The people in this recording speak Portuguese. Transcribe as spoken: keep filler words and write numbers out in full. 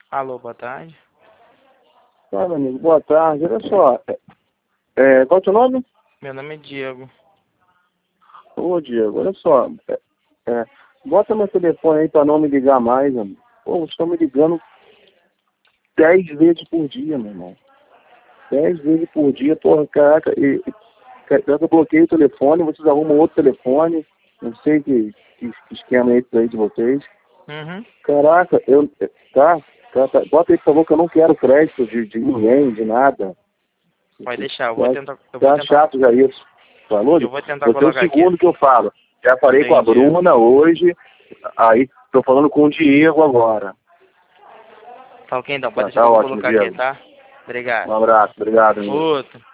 Alô, boa tarde. Fala, amigo, boa tarde. Olha só, é, é, qual é o teu nome? Meu nome é Diego. Ô, Diego, olha só, é, é, bota meu telefone aí pra não me ligar mais, amigo. Pô, vocês estão me ligando dez vezes por dia, meu irmão. Dez vezes por dia, porra, caraca, e, e caraca, eu bloqueei o telefone, vocês arrumam outro telefone, não sei que, que esquema é esse aí de vocês. Uhum. Caraca, eu, tá, tá, tá, bota aí, por favor, que eu não quero crédito de, de ninguém, de nada. Pode deixar, eu vou Tá, tentar. Eu vou tá tentar. chato já isso. Falou? Eu vou tentar Você é o colocar aqui. segundo que eu falo. Já falei com a Entendi. Bruna hoje, aí tô falando com o Diego agora. Tá ok então, Tá, pode deixar tá que eu vou ótimo, colocar aqui, Diego. tá? Obrigado. Um abraço, obrigado, amigo. Outro.